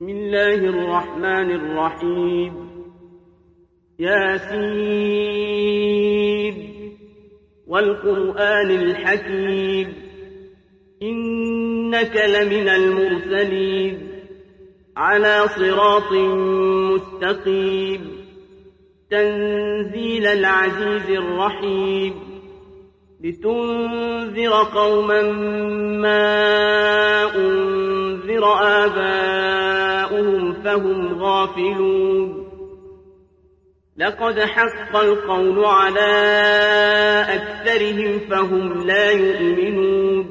بسم الله الرحمن الرحيم. ياسين والقرآن الحكيم إنك لمن المرسلين على صراط مستقيم تنزيل العزيز الرحيم لتنذر قوما ما أنذر آباؤهم فهم غافلون. لقد حق القول على أكثرهم فهم لا يؤمنون.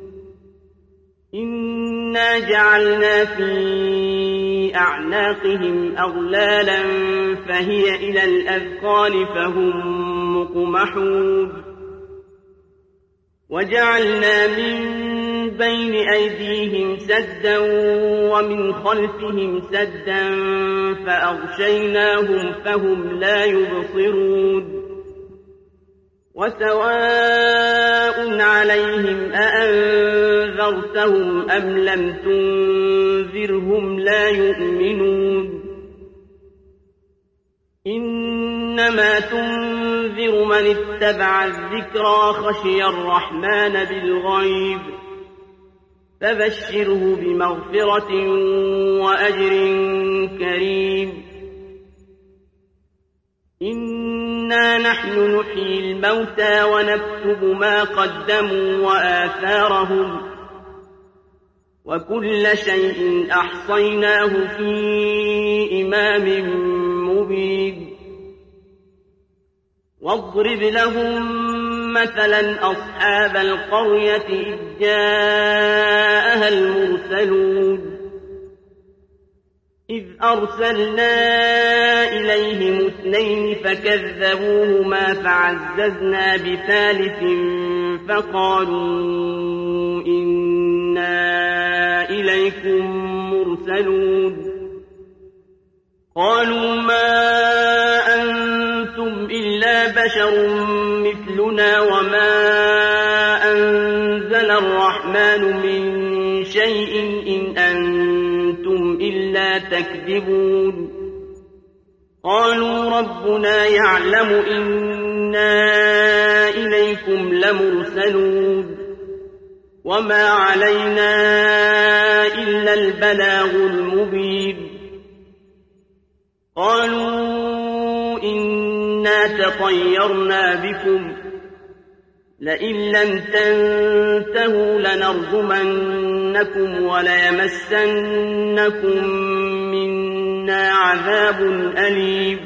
إنا جعلنا في أعناقهم أغلالا فهي إلى الأذقان فهم مقمحون. وجعلنا من بين أيديهم سدا ومن خلفهم سدا فأغشيناهم فهم لا يبصرون. وسواء عليهم أأنذرتهم أم لم تنذرهم لا يؤمنون. إنما تنذر من اتبع الذكرى خشي الرحمن بالغيب فبشره بمغفرة وأجر كريم. إنا نحن نحيي الموتى ونكتب ما قدموا وآثارهم وكل شيء أحصيناه في إمام مبين. واضرب لهم مثلا أصحاب القرية إذ جاءها المرسلون إذ أرسلنا إليهم 2 فكذبوهما فعززنا بثالث فقالوا إنا إليكم مرسلون. قالوا ما أنتم إلا بشر مثلنا وما أنزل الرحمن من شيء إن أنتم إلا تكذبون. قالوا ربنا يعلم إنا إليكم لمرسلون وما علينا إلا البلاغ المبين. قالوا إنا تطيرنا بكم لئن لم تنتهوا لنرجمنكم وليمسنكم منا عذاب أليم.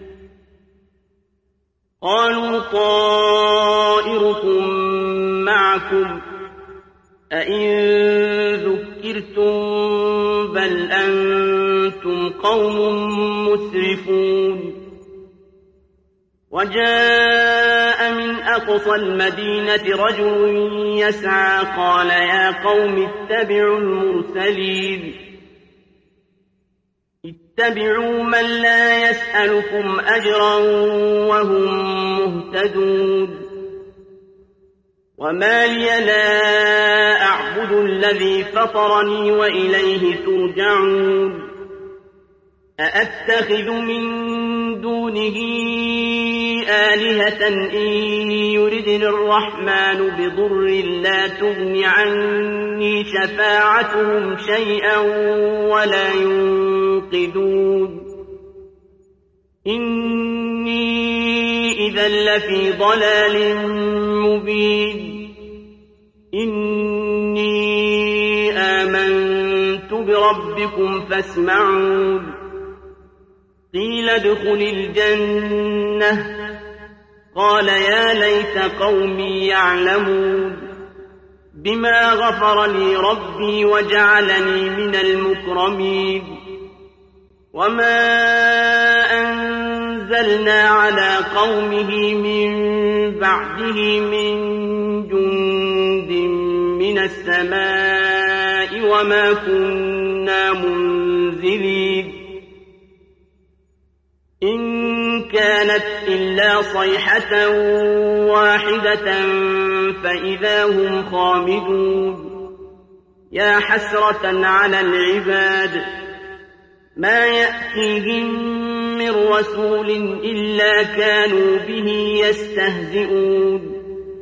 قالوا طائركم معكم أئن ذكرتم بل أنتم قوم مسرفون. وجاء من أقصى المدينة رجل يسعى قال يا قوم اتبعوا المرسلين اتبعوا من لا يسألكم أجرا وهم مهتدون. وما لي لا أعبد الذي فطرني وإليه ترجعون. أأتخذ من دونه آلهة إن يردني الرحمن بضر لا تغن عني شفاعتهم شيئا ولا ينقذون. إني إذا لفي ضلال مبين. إني آمنت بربكم فاسمعون. قيل ادخل الجنة قال يا ليت قومي يعلمون بما غفر لي ربي وجعلني من المكرمين. وما أنزلنا على قومه من بعده من جند من السماء وما كنا منزلين. إن كانت إلا صيحة واحدة فإذا هم خامدون. يا حسرة على العباد ما يأتيهم من رسول إلا كانوا به يستهزئون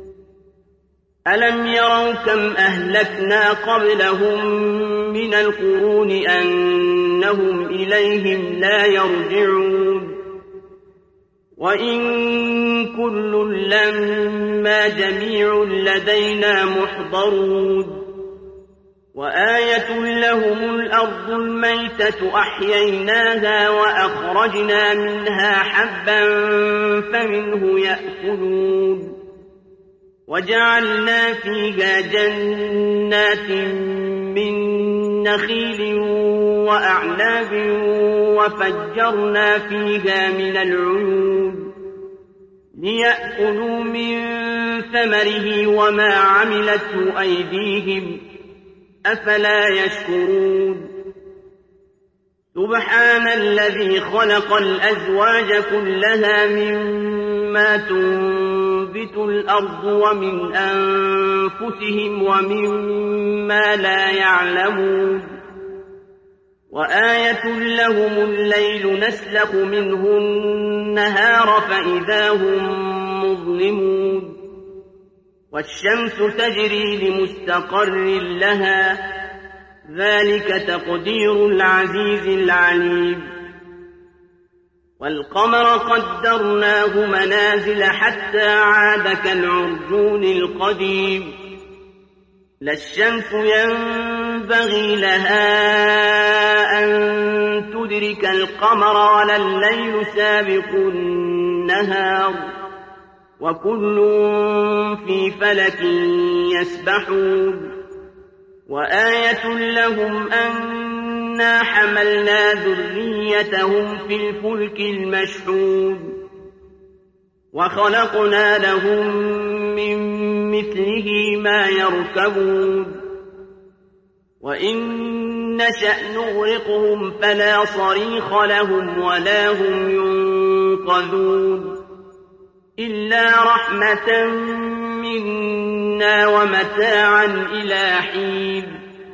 ألم يروا كم أهلكنا قبلهم من القرون أنهم إليهم لا يرجعون وإن كل لما جميع لدينا محضرون وآية لهم الأرض الميتة أحييناها وأخرجنا منها حبا فمنه يأكلون وجعلنا فيها جنات من نخيل وأعناب وفجرنا فيها من العيون ليأكلوا من ثمره وما عملته أيديهم أفلا يشكرون سبحان الذي خلق الأزواج كلها مما تنبت الأرض ومن أنفسهم ومما لا يعلمون وآية لهم الليل نسلخ منه النهار فإذا هم مظلمون والشمس تجري لمستقر لها ذلك تقدير العزيز العليم والقمر قدرناه منازل حتى عاد كالعرجون القديم لا الشمس ينبغي لها أن تدرك القمر ولا الليل سابق النهار وكل في فلك يسبحون وآية لهم أنا حملنا ذريتهم في الفلك المشحون وخلقنا لهم من مثله ما يركبون وإن نشأ نغرقهم فلا صريخ لهم ولا هم ينقذون إلا رحمة منا ومتاعا إلى حين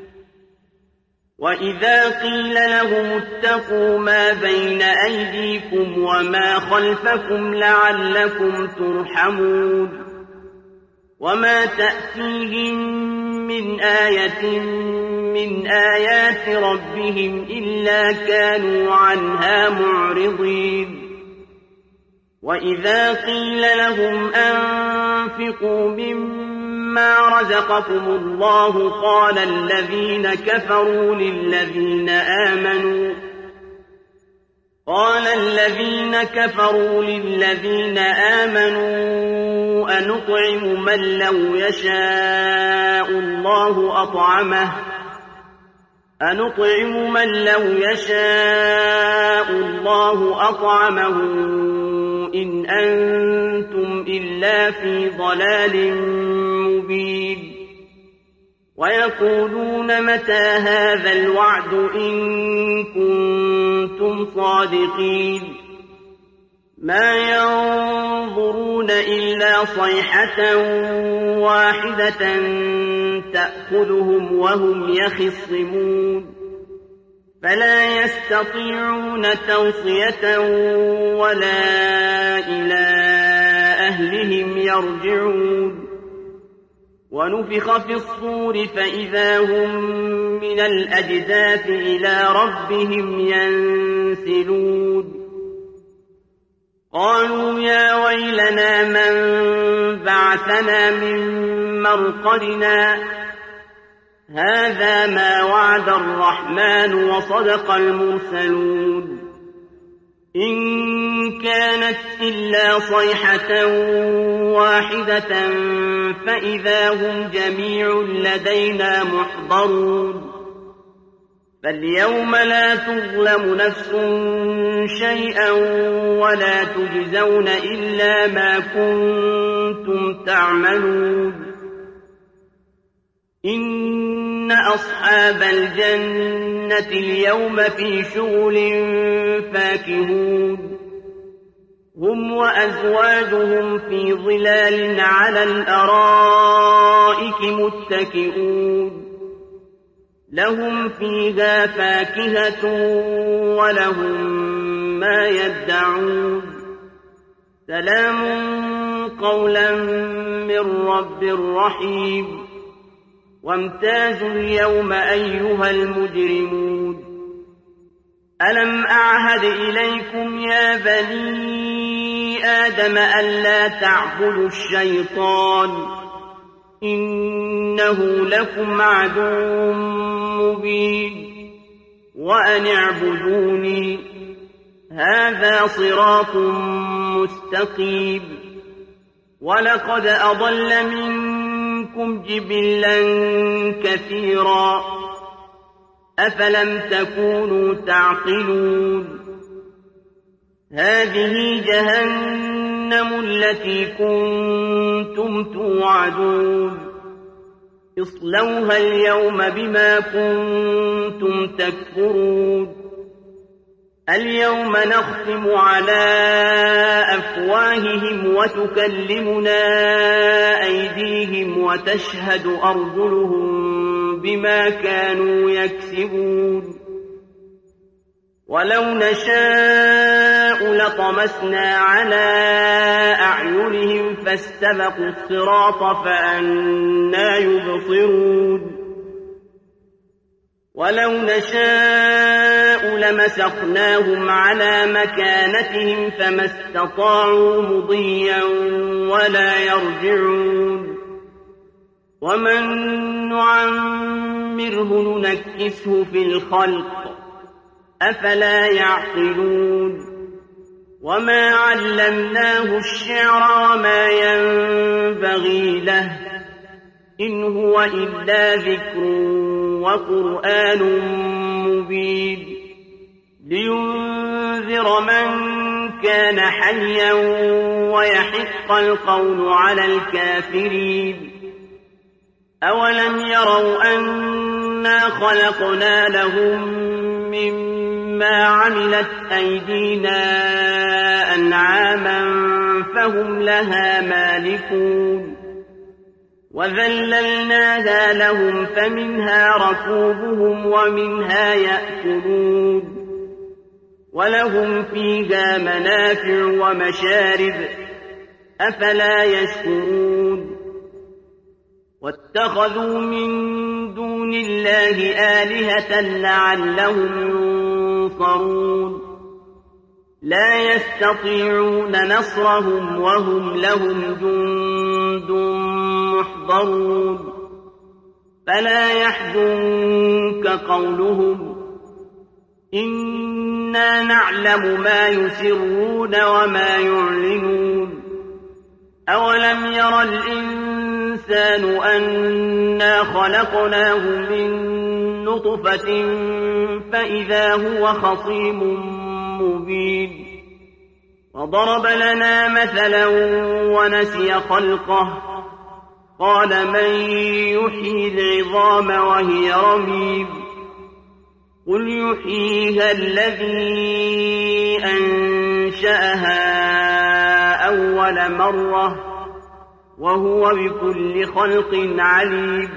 وإذا قيل لهم اتقوا ما بين أيديكم وما خلفكم لعلكم ترحمون وما تأتيهم من آية من آيات ربهم إلا كانوا عنها معرضين وإذا قيل لهم أنفقوا مما رزقكم الله قال الذين كفروا للذين آمنوا أنطعم من لو يشاء الله أطعمه إن أنتم إلا في ضلال مبين ويقولون متى هذا الوعد إن كنتم صادقين ما ينظرون إلا صيحة واحدة تأخذهم وهم يخصمون فلا يستطيعون توصية ولا إلى أهلهم يرجعون ونفخ في الصور فإذا هم من الأجداث إلى ربهم ينسلون قالوا يا ويلنا من بعثنا من مرقدنا هذا ما وعد الرحمن وصدق المرسلون إن كانت إلا صيحة واحدة فإذا هم جميع لدينا محضرون فاليوم لا تظلم نفس شيئا ولا تجزون إلا ما كنتم تعملون إن أصحاب الجنة اليوم في شغل فاكهون هم وأزواجهم في ظلال على الأرائك متكئون لهم فيها فاكهة ولهم ما يدعون سلام قولا من رب رحيم وامتازوا اليوم أيها المجرمون ألم أعهد إليكم يا بني آدم ألا تعبدوا الشيطان إنه لكم عدو مبين وأن اعبدوني هذا صراط مستقيم ولقد أضل منكم جبلا كثيرا أفلم تكونوا تعقلون هذه جهنم التي كنتم توعدون اصلوها اليوم بما كنتم تكفرون اليوم نختم على أفواههم وتكلمنا أيديهم وتشهد أرجلهم بما كانوا يكسبون ولو نشاء لطمسنا على أعينهم فاستبقوا الصراط فأنى يبصرون ولو نشاء لمسخناهم على مكانتهم فما استطاعوا مضيا ولا يرجعون ومن نعمره ننكسه في الخلق أفلا يعقلون وما علمناه الشعر وما ينبغي له إن هو إلا ذكر وقرآن مبين لينذر من كان حيا ويحق القول على الكافرين أولم يروا أنا خلقنا لهم مما عملت أيدينا أنعاما فهم لها مالكون وذللناها لهم فمنها ركوبهم ومنها يأكلون ولهم فيها منافع ومشارب أفلا يشكرون واتخذوا من دون الله آلهة لعلهم ينصرون لا يستطيعون نصرهم وهم لهم جند محضرون فلا يحزنك قولهم إنا نعلم ما يسرون وما يعلنون أولم ير الإنسان أنا خلقناه من نطفة فإذا هو خصيم مبين وضرب لنا مثلا ونسي خلقه قال من يحيي العظام وهي رميم قل يحييها الذي أنشأها أول مرة وهو بكل خلق عليم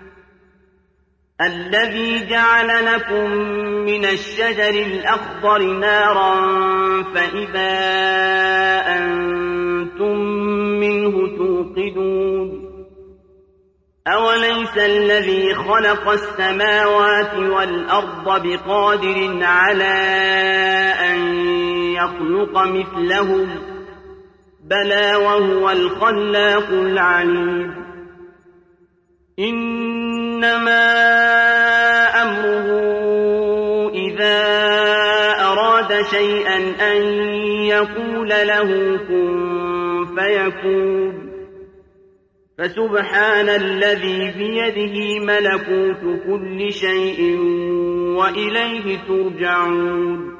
الذي جعل لكم من الشجر الأخضر نارا فإذا أنتم منه توقدون أوليس الذي خلق السماوات والأرض بقادر على أن يخلق مثلهم بلى وهو الخلاق العليم إنما أمره إذا أراد شيئا أن يقول له كن فيكون فسبحان الذي بيده ملكوت كل شيء وإليه ترجعون